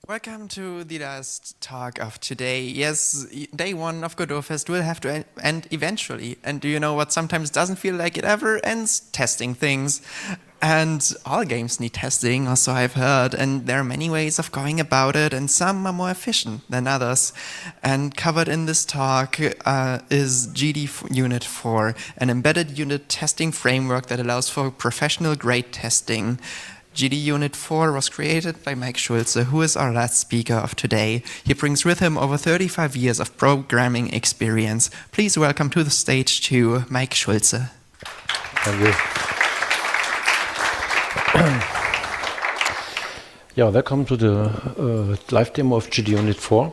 Welcome to the last talk of today. Yes, day one of Godot Fest will have to end eventually. And do you know what sometimes doesn't feel like it ever ends? Testing things. And all games need testing, also I've heard, and there are many ways of going about it, and some are more efficient than others. And covered in this talk is GD Unit 4, an embedded unit testing framework that allows for professional grade testing. GD Unit 4 was created by Mike Schulze, who is our last speaker of today. He brings with him over 35 years of programming experience. Please welcome to the stage to Mike Schulze. Thank you. Yeah, welcome to the live demo of GD Unit 4.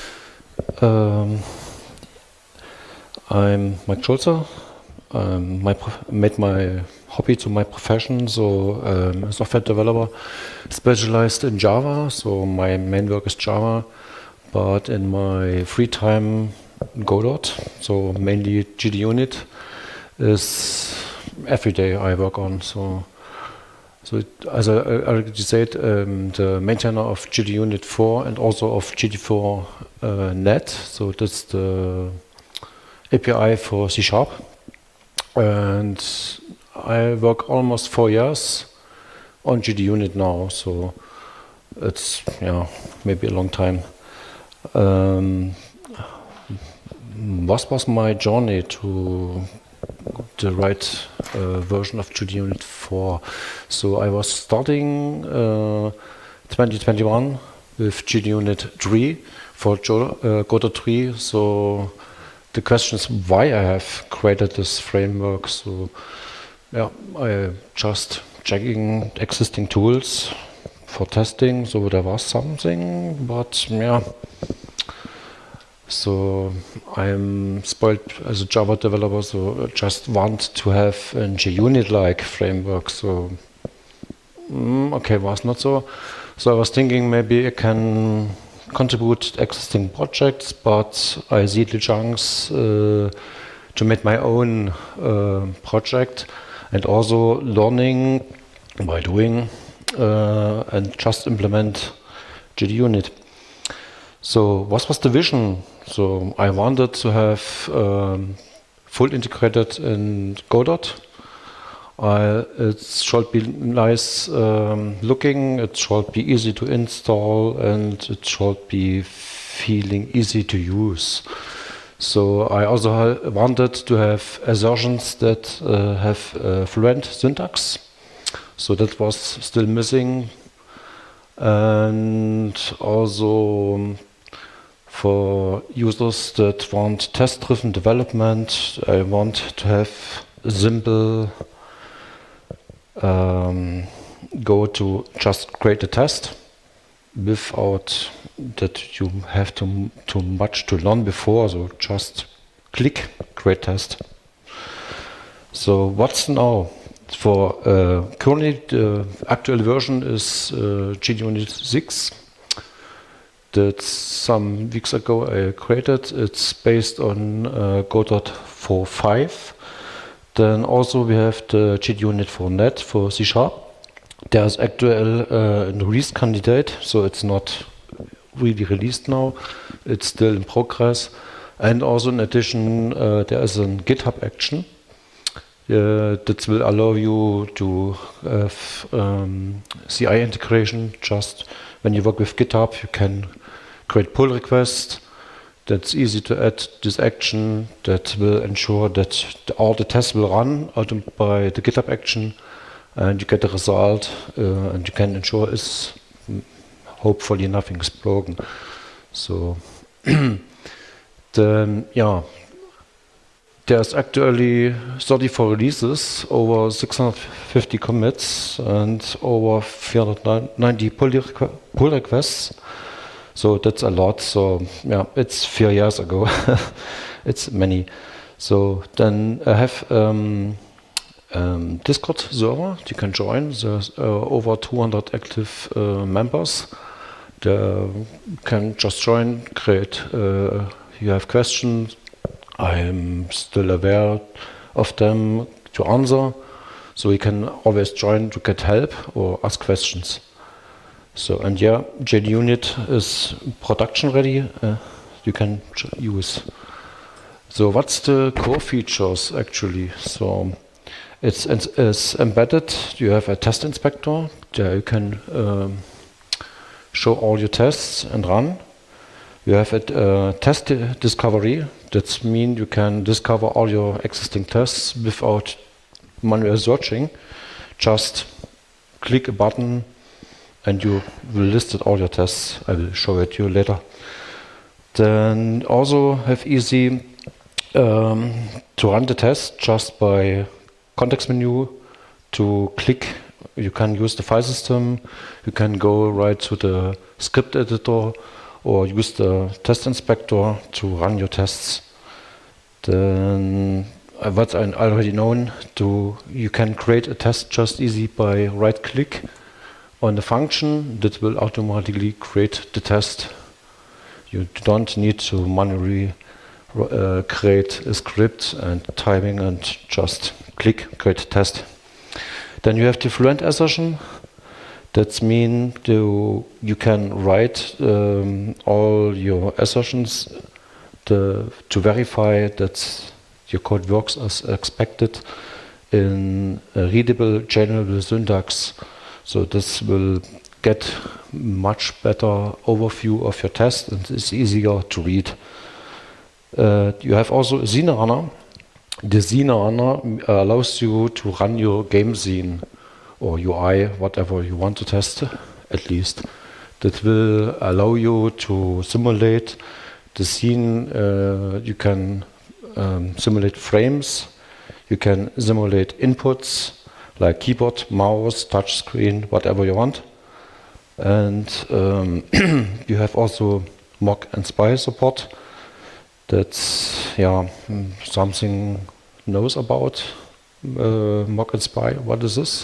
I'm Mike Schulze. Made my hobby to my profession, so I'm a software developer specialized in Java, so my main work is Java, but in my free time Godot, so mainly GD Unit is every day I work on. So as I already said, the maintainer of GD Unit 4 and also of GD4 Net, so that's the API for C#. And I work almost 4 years on GD Unit now, so it's maybe a long time. What was my journey to the right version of GD Unit 4? So I was starting 2021 with GD Unit 3 for Godot 3. So the question is why I have created this framework. So I just checking existing tools for testing. So there was something, but so I'm spoiled as a Java developer. So I just want to have a JUnit-like framework. So okay, was not so. So I was thinking maybe I can contribute existing projects, but I see the chance to make my own project and also learning by doing and just implement GD Unit. So what was the vision? So I wanted to have full integrated in Godot. It should be nice looking, it should be easy to install, and it should be feeling easy to use. So I also wanted to have assertions that have fluent syntax. So that was still missing. And also for users that want test-driven development, I want to have a simple go to just create a test without that you have too much to learn before, so just click create test. So what's now? For currently the actual version is GD Unit 6 that some weeks ago I created. It's based on Godot 4.5. Then also we have the GD Unit 4 Net for C#. There's actual a release candidate, so it's not really released now. It's still in progress. And also in addition, there is a GitHub action that will allow you to have CI integration. Just when you work with GitHub, you can create pull requests. That's easy to add this action that will ensure that all the tests will run by the GitHub action, and you get the result, and you can ensure it's hopefully nothing is broken. So then there's actually 34 releases, over 650 commits, and over 390 pull requests. So that's a lot. So it's 4 years ago. It's many. So then I have Discord server you can join. There's over 200 active members. They can just join, create. You have questions. I'm still aware of them to answer. So you can always join to get help or ask questions. So, and yeah, JDUnit is production ready. You can use. So what's the core features actually? So it's embedded. You have a test inspector. There you can show all your tests and run. You have a test discovery. That means you can discover all your existing tests without manual searching. Just click a button and you will list all your tests. I will show it to you later. Then also have easy to run the test just by context menu to click. You can use the file system. You can go right to the script editor or use the test inspector to run your tests. Then what I already known, you can create a test just easy by right click on the function that will automatically create the test. You don't need to manually create a script and typing and just click create test. Then you have the fluent assertion. That means you can write all your assertions to verify that your code works as expected in a readable, general syntax. So this will get much better overview of your test and it's easier to read. You have also a scene runner. The scene runner allows you to run your game scene or UI, whatever you want to test, at least. That will allow you to simulate the scene. You can simulate frames. You can simulate inputs like keyboard, mouse, touch screen, whatever you want. And you have also mock and spy support. That's something knows about mock and spy. What is this?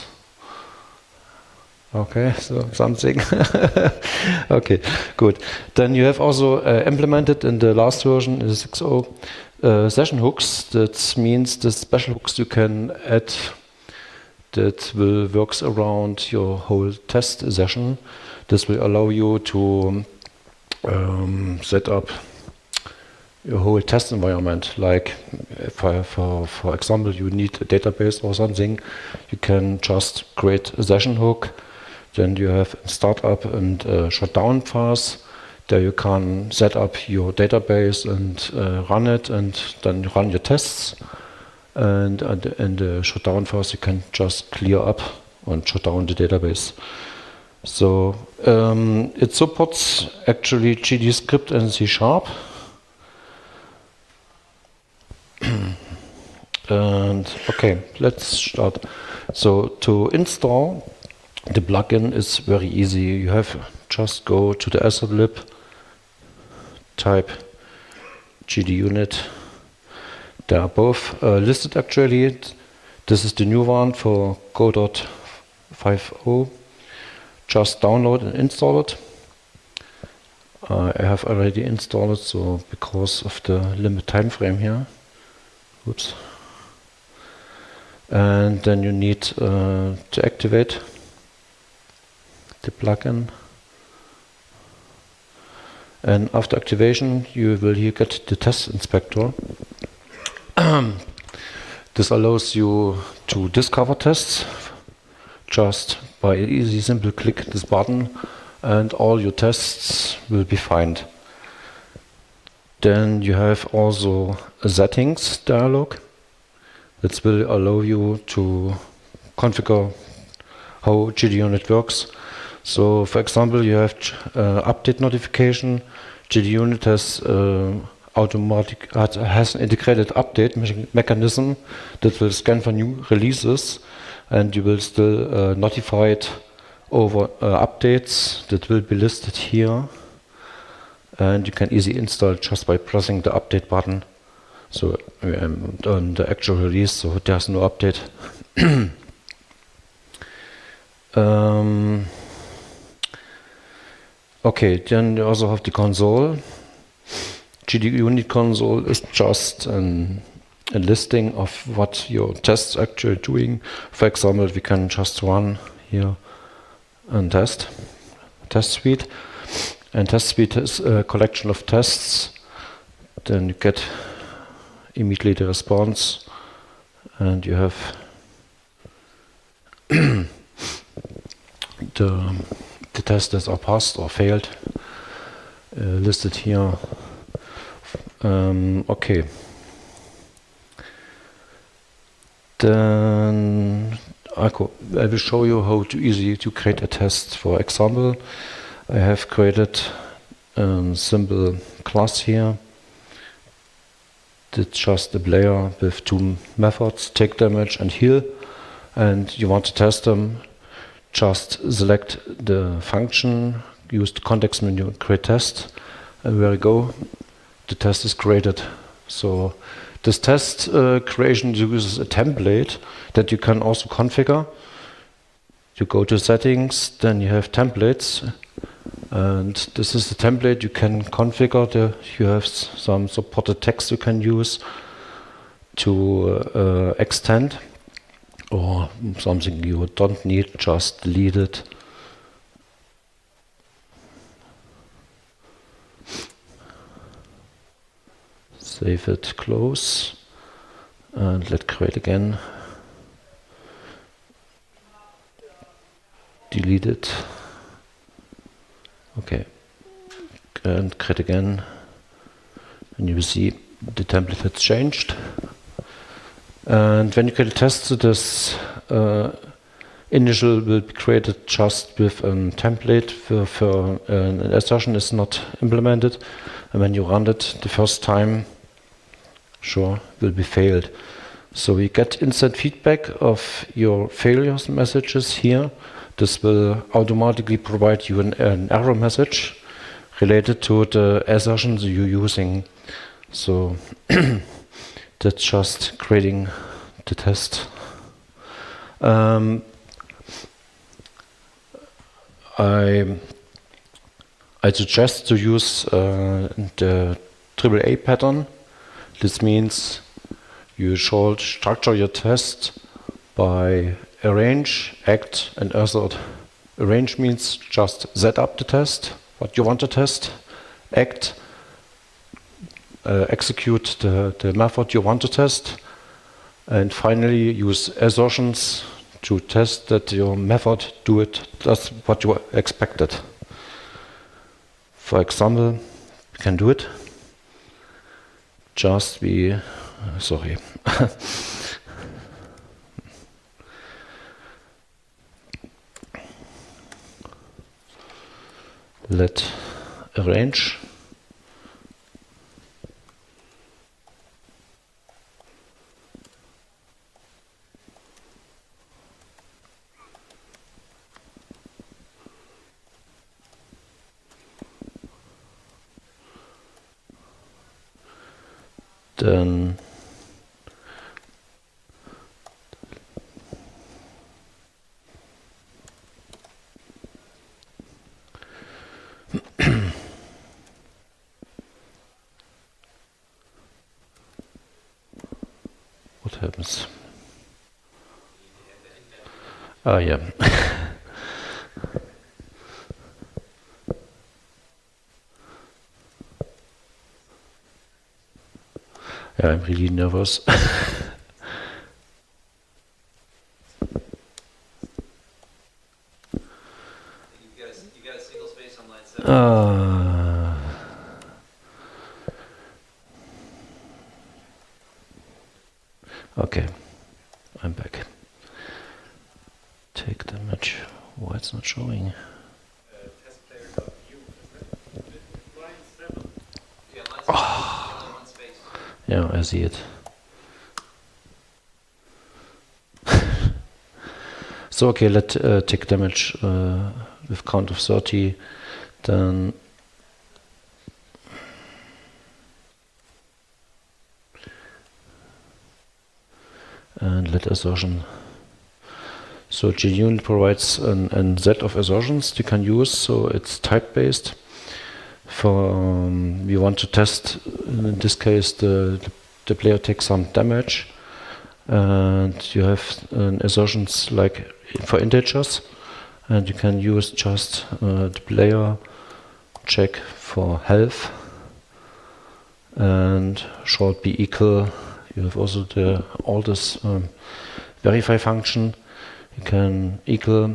Okay, so something. Okay, good. Then you have also implemented in the last version, in the 6.0, session hooks. That means the special hooks you can add that will works around your whole test session. This will allow you to set up your whole test environment. Like for example, you need a database or something, you can just create a session hook. Then you have startup and shutdown phase. There you can set up your database and run it, and then run your tests. And in the shutdown phase, you can just clear up and shut down the database. So it supports actually GDScript and C#. And okay, let's start. So to install the plugin is very easy. You have just go to the asset lib, type JDUnit. They are both listed actually. This is the new one for Go.50. Just download and install it. I have already installed it, so because of the limit time frame here. Oops. And then you need to activate the plugin. And after activation, you will here get the test inspector. This allows you to discover tests just by an easy, simple click this button, and all your tests will be found. Then you have also a settings dialog that will allow you to configure how JDUnit works. So, for example, you have update notification. JDUnit has has an integrated update mechanism that will scan for new releases, and you will still notified over updates that will be listed here. And you can easily install just by pressing the update button. So on the actual release, so there's no update. Okay, then you also have the console. JDUnit console is just a listing of what your tests actually doing. For example, we can just run here and test. test suite. And test suite is a collection of tests. Then you get immediately the response, and you have the tests that are passed or failed listed here. Okay. Then I will show you how easy to create a test. For example, I have created a simple class here. It's just a player with two methods, take damage and heal. And you want to test them, just select the function, use the context menu, create test, and there we go. The test is created. So this test creation uses a template that you can also configure. You go to settings, then you have templates, and this is the template you can configure. You have some supported text you can use to extend, or something you don't need, just delete it. Save it, close, and let's create again. Delete it. Okay, and create again, and you will see the template has changed. And when you create a test, this initial will be created just with a template for an assertion is not implemented, and when you run it the first time, sure, will be failed. So we get instant feedback of your failures messages here. This will automatically provide you an error message related to the assertions you're using. So that's just creating the test. I suggest to use the AAA pattern. This means you should structure your test by arrange, act, and assert. Arrange means just set up the test, what you want to test. Act, execute the method you want to test. And finally, use assertions to test that your method does what you expected. For example, we can do it. Just be, sorry. Let arrange. Then what happens? Ah, yeah. Yeah, I'm really nervous. You got a single space on line 7. Okay, I'm back. Take damage. Why it's not showing? Test player.view, line 7. Yeah, line 7. Only one space. Yeah, I see it. So okay, let take damage with count of 30, then and let assertion. So JUnit provides a set of assertions you can use, so it's type-based. For we want to test, in this case, the player takes some damage, and you have assertions like for integers, and you can use just the player check for health, and short be equal. You have also the all this verify function. You can equal.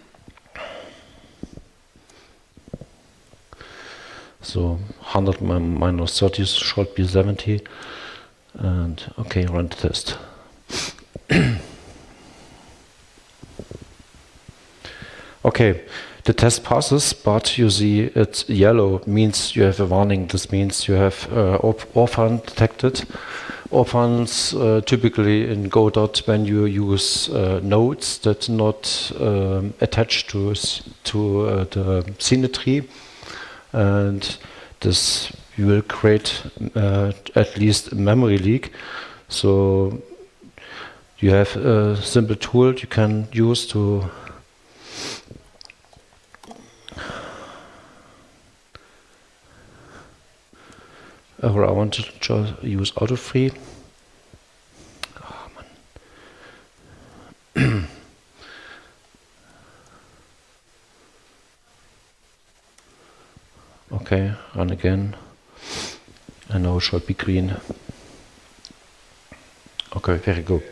So 100 minus 30 should be 70, and okay, run the test. Okay, the test passes, but you see it's yellow, means you have a warning. This means you have orphan detected. Orphans typically in Godot, when you use nodes that not attached to the scene tree, and this will create at least a memory leak. So you have a simple tool you can use to I want to just use AutoFree. Oh, man. Okay, run again. And now it should be green. Okay, very good.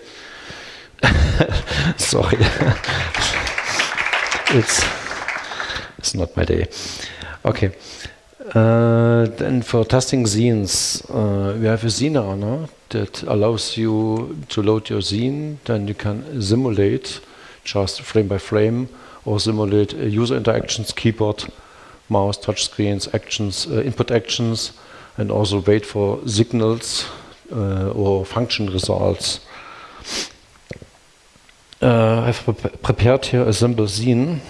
Sorry. It's not my day. Okay. Then for testing scenes, we have a scene runner that allows you to load your scene. Then you can simulate just frame by frame, or simulate user interactions, keyboard, mouse, touch screens, actions, input actions, and also wait for signals or function results. I've prepared here a simple scene.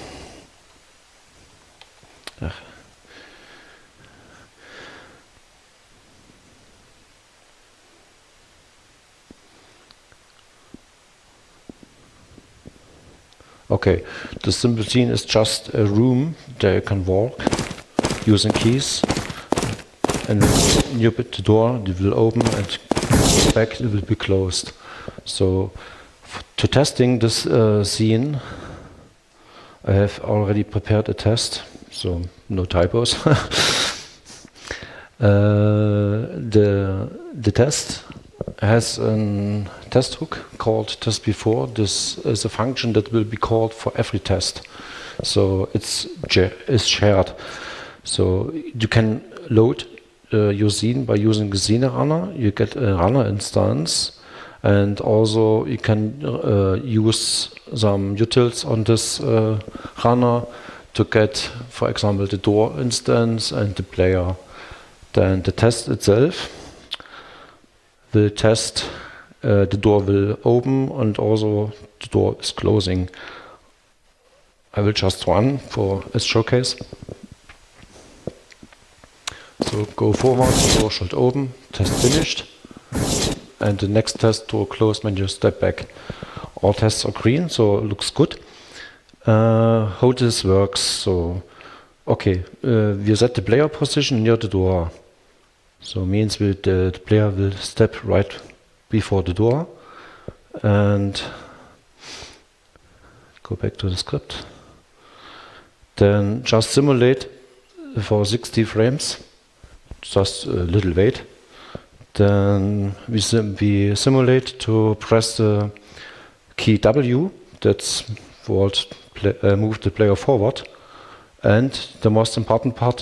Okay, the simple scene is just a room that you can walk using keys, and when you hit the door, it will open, and back it will be closed. So to testing this scene, I have already prepared a test, so no typos. The test has a test hook called test before. This is a function that will be called for every test. So it's shared. So you can load your scene by using the scene runner. You get a runner instance, and also you can use some utils on this runner to get, for example, the door instance and the player. Then the test itself will test the door will open, and also the door is closing. I will just run for a showcase. So go forward, door should open, test finished, and the next test, door closed when you step back. All tests are green, so it looks good. How this works, so okay, we set the player position near the door. So means the player will step right before the door, and go back to the script. Then just simulate for 60 frames, just a little wait. Then we simulate to press the key W, that's what move the player forward. And the most important part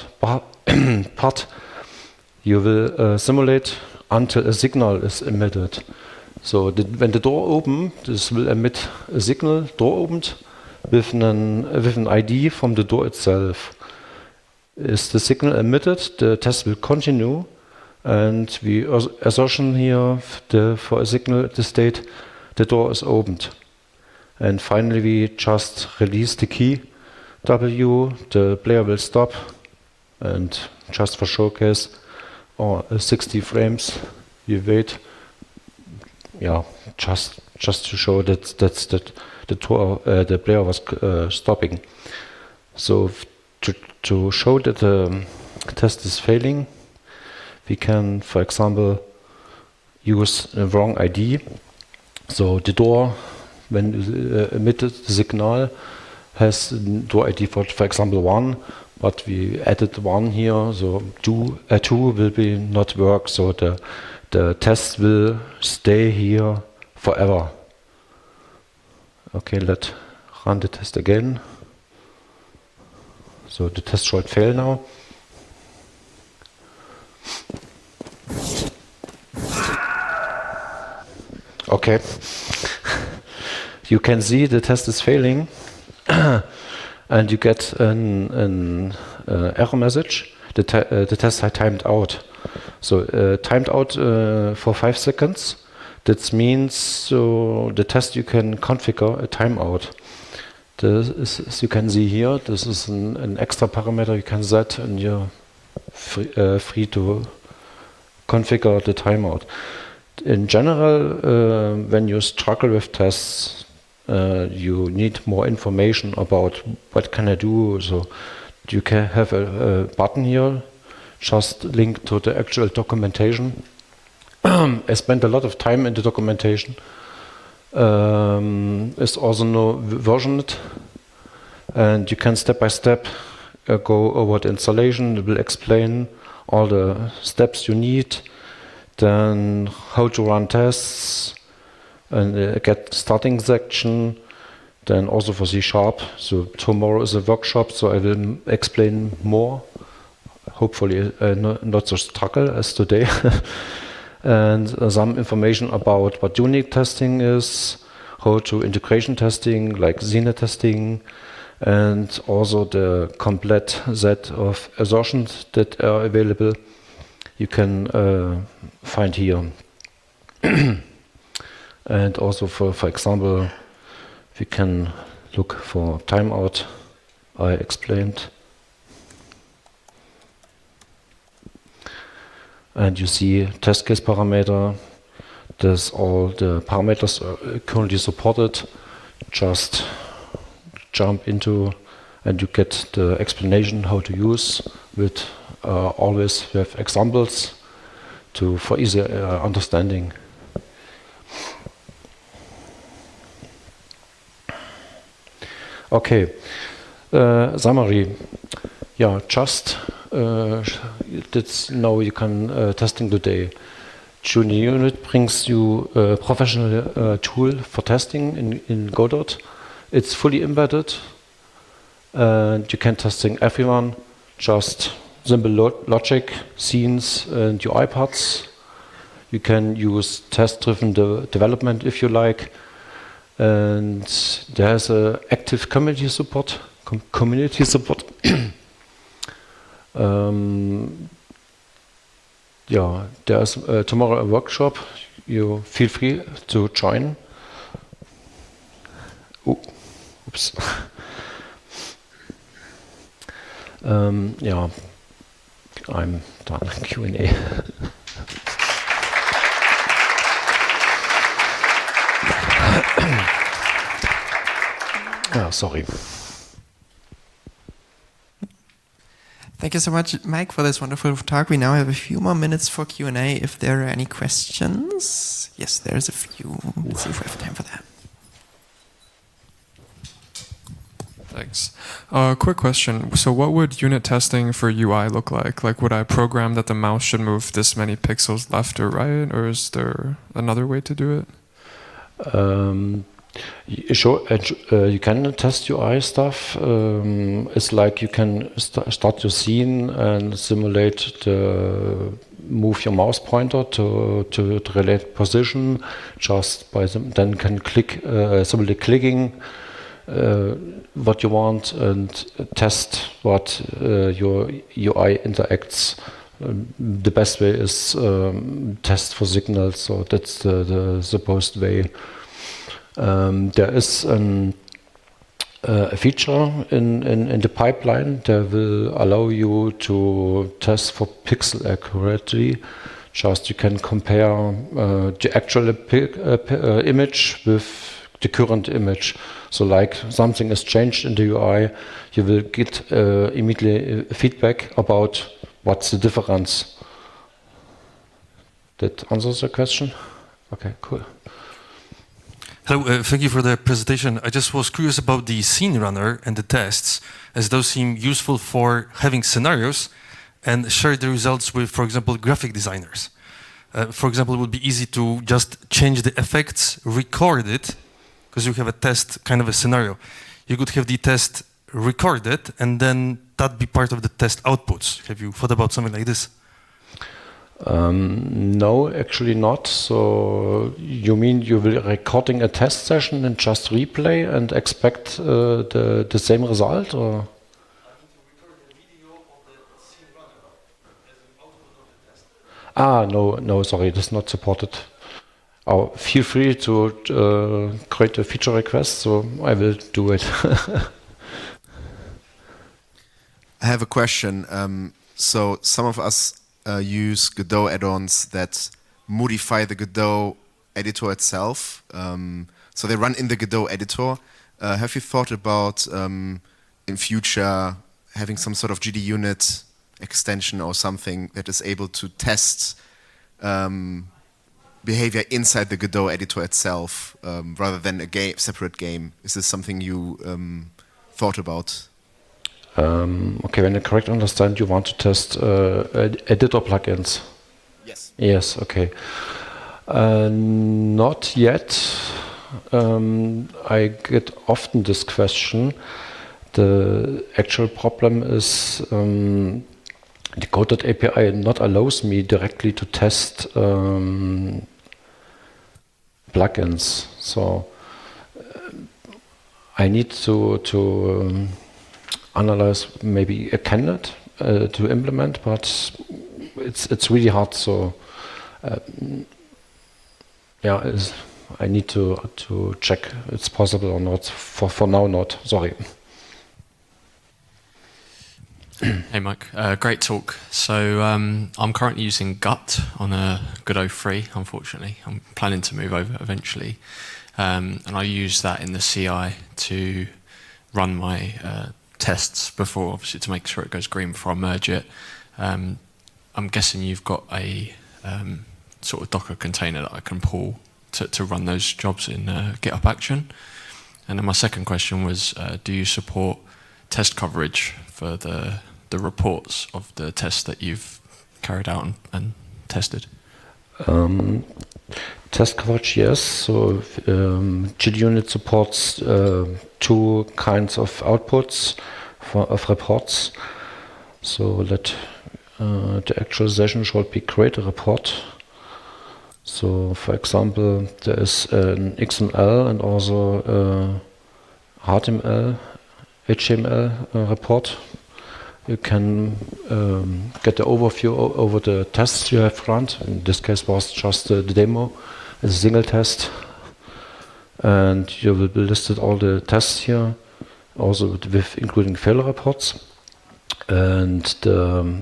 you will simulate until a signal is emitted. So when the door opens, this will emit a signal, door opened, with an ID from the door itself. Is the signal emitted, the test will continue, and we assertion here for a signal at the state, the door is opened. And finally we just release the key W, the player will stop, and just for showcase, 60 frames, we wait. Yeah, just to show that the player was stopping. So to show that the test is failing, we can, for example, use a wrong ID. So the door, when emitted the signal, has door ID for example 1, but we added 1 here, so 2 will be not work, so the test will stay here forever. Okay, let's run the test again. So the test should fail now. Okay. You can see the test is failing and you get an error message. The test had timed out. So timed out for 5 seconds. That means so the test you can configure a timeout. This is, as you can see here, this is an extra parameter you can set and you're free to configure the timeout. In general, when you struggle with tests, you need more information about what can I do. So you can have a button here, just link to the actual documentation. I spent a lot of time in the documentation. It's also no versioned, and you can step by step go over the installation. It will explain all the steps you need, then how to run tests, and get starting section, then also for C#. So tomorrow is a workshop, so I will explain more. Hopefully not so struggle as today. And some information about what unit testing is, how to integration testing, like Xena testing, and also the complete set of assertions that are available. You can find here. And also for example, we can look for timeout. I explained. And you see test case parameter. There's all the parameters currently supported. Just jump into and you get the explanation how to use with always with examples for easy understanding. Okay, summary. Yeah, just that's now you can testing today. Junior Unit brings you a professional tool for testing in Godot. It's fully embedded, and you can testing everyone. Just simple logic, scenes, and UI parts. You can use test-driven development if you like. And there's a active community support. Yeah, there's tomorrow a workshop. You feel free to join. Oops. Yeah, I'm done. Q&A. Sorry. Thank you so much, Mike, for this wonderful talk. We now have a few more minutes for Q&A if there are any questions. Yes, there's a few. Let's see if we have time for that. Thanks. Quick question. So what would unit testing for UI look like? Like, would I program that the mouse should move this many pixels left or right, or is there another way to do it? Sure, you can test UI stuff. It's like you can start your scene and simulate move your mouse pointer to the related position. Just by then can click simulate clicking what you want and test what your UI interacts. The best way is test for signals. So that's the supposed way. There is a feature in the pipeline that will allow you to test for pixel accuracy. Just you can compare the actual image with the current image. So like something is changed in the UI, you will get immediately feedback about what's the difference. That answers the question? Okay, cool. Hello, thank you for the presentation. I just was curious about the scene runner and the tests, as those seem useful for having scenarios and share the results with, for example, graphic designers. For example, it would be easy to just change the effects, record it, because you have a test, kind of a scenario. You could have the test recorded and then that be part of the test outputs. Have you thought about something like this? No, actually not. So you mean you will recording a test session and just replay and expect the same result, or? No, sorry, that's not supported. Oh, feel free to create a feature request, so I will do it. I have a question. So some of us use Godot add-ons that modify the Godot editor itself. So they run in the Godot editor. Have you thought about in future having some sort of GDUnit extension or something that is able to test behavior inside the Godot editor itself rather than a separate game? Is this something you thought about? Okay, when I correctly understand, you want to test editor plugins. Yes. Yes, okay. Not yet. I get often this question. The actual problem is the Godot API not allows me directly to test plugins. So I need to analyze maybe a candidate to implement, but it's really hard. So I need to check it's possible or not. For now, not. Sorry. Hey Mike, great talk. So I'm currently using Gut on a Godot 3, unfortunately. I'm planning to move over eventually. And I use that in the CI to run my tests before, obviously, to make sure it goes green before I merge it. I'm guessing you've got a sort of Docker container that I can pull to run those jobs in GitHub Action. And then my second question was, do you support test coverage for the reports of the tests that you've carried out and tested? Test coverage, yes. So GDUnit supports two kinds of outputs of reports. So that the actual session should be create a report. So, for example, there is an XML and also HTML report. You can get the overview over the tests you have run. In this case was just the demo, a single test. And you will be listed all the tests here, also with including failure reports. And the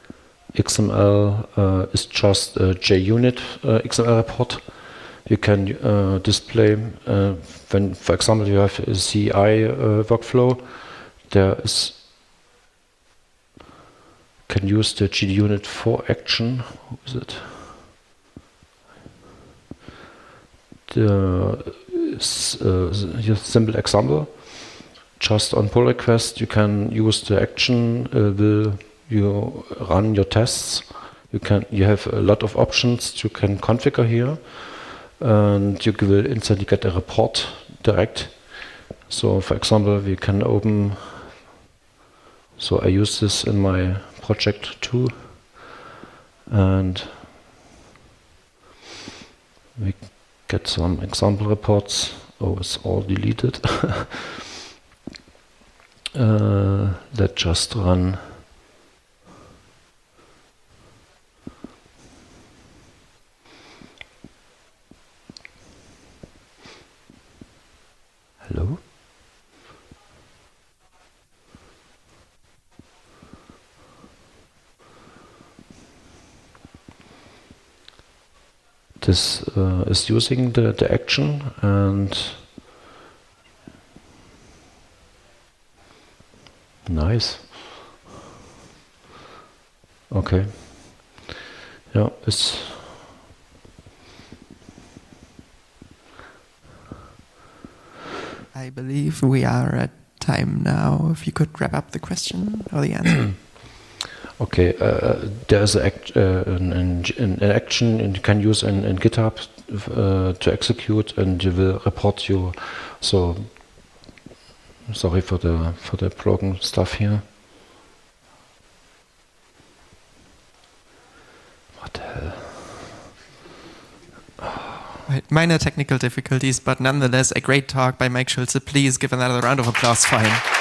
XML is just a JUnit XML report. You can display when, for example, you have a CI workflow. There is can use the GDUnit for action. Who is it? Here's a simple example. Just on pull request, you can use the action. Will you run your tests? You have a lot of options you can configure here, and you will instantly get a report direct. So, for example, we can open. So I use this in my project too, and we get some example reports. Oh, it's all deleted. That just run. Hello? This is using the action, and nice. Okay. Yeah, it's I believe we are at time now. If you could wrap up the question or the answer. Okay, there's an action and you can use in GitHub to execute, and you will report you. So sorry for the broken stuff here. What the hell? Right, minor technical difficulties, but nonetheless a great talk by Mike Schulze. Please give another round of applause for him.